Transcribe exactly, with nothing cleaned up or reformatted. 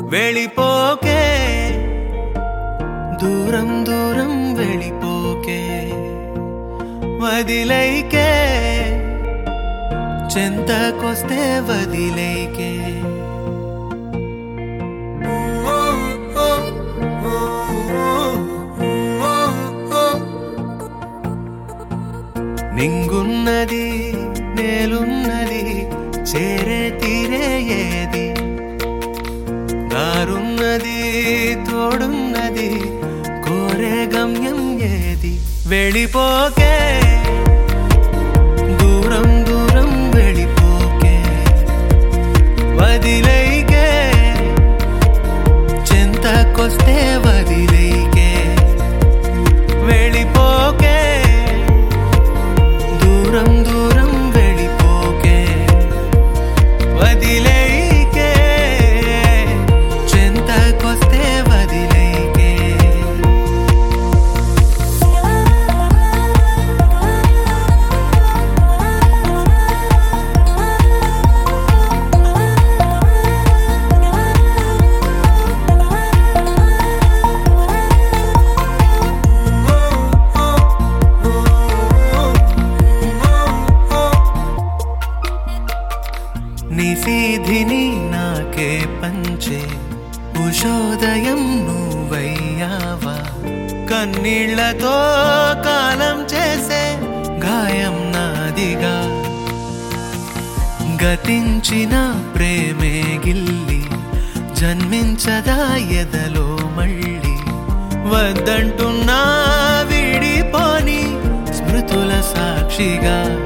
వెళ్ళిపోకే దూరం దూరం వెళ్ళిపోకే వదిలేకే చెంతకొస్తే వదిలేకే నింగున్నది నేలున్నది చేరే తీరే ఏది దారున్నది తోడున్నది కోరే గమ్యం ఏది వెళ్ళిపోకే దూరం దూరం వెళ్ళిపోకే వదిలేకే చెంతకొస్తే వదిలేకే వెళ్ళిపోకే దూరం దూరం వెళ్ళిపోకే వదిలేకే చెంతకొస్తే వదిలేకే నిశీధిని నాకే పంచే ఉషోదయం నువ్వయ్యావా కన్నీళ్లతో కాలం చేసే గాయం నాదిగా గతించిన ప్రేమే గిల్లి జన్మించదా ఎదలో మళ్ళీ వద్దంటున్నా విడిపోని స్మృతుల సాక్షిగా